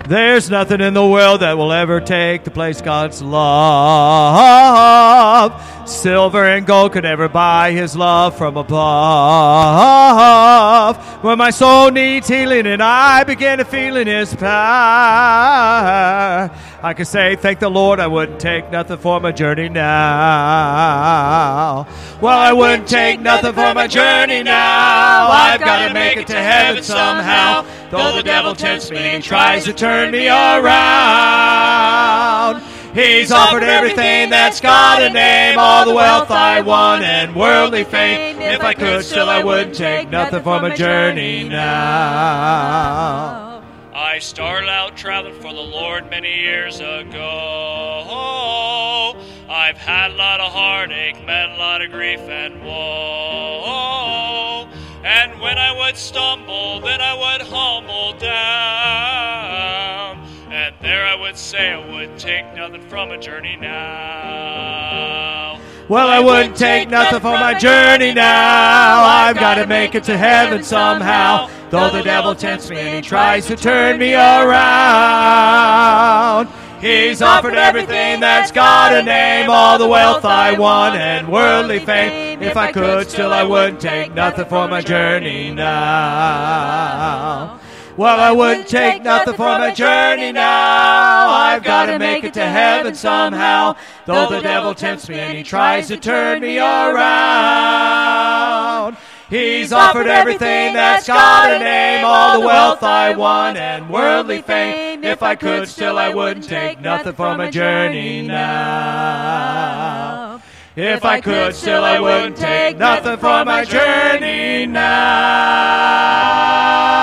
There's nothing in the world that will ever take the place God's love. Silver and gold could never buy his love from above. When my soul needs healing and I begin to feel in his power, I can say, thank the Lord, I wouldn't take nothing for my journey now. Well, I wouldn't take nothing for my journey now. I've got to make it to heaven somehow. Though the devil tempts me and tries to turn me around, he's offered everything that's got a name, all the wealth I want and worldly fame. If I could, still I wouldn't take nothing for my journey now. I started out traveling for the Lord many years ago. I've had a lot of heartache, met a lot of grief and woe. And when I would stumble, then I would humble down. And there I would say I wouldn't take nothing from a journey now. Well, I wouldn't take nothing for my journey now. I've got to make it to heaven somehow. Though the devil tempts me and he tries to turn me around, he's offered everything that's got a name, all the wealth I want and worldly fame. If I could, still I wouldn't take nothing for my journey now. Well, I wouldn't take nothing for my journey now. I've got to make it to heaven somehow. Though the devil tempts me and he tries to turn me around, he's offered everything that's got a name, all the wealth I want and worldly fame. If I could, still I wouldn't take nothing for my journey now. If I could, still I wouldn't take nothing for my journey now.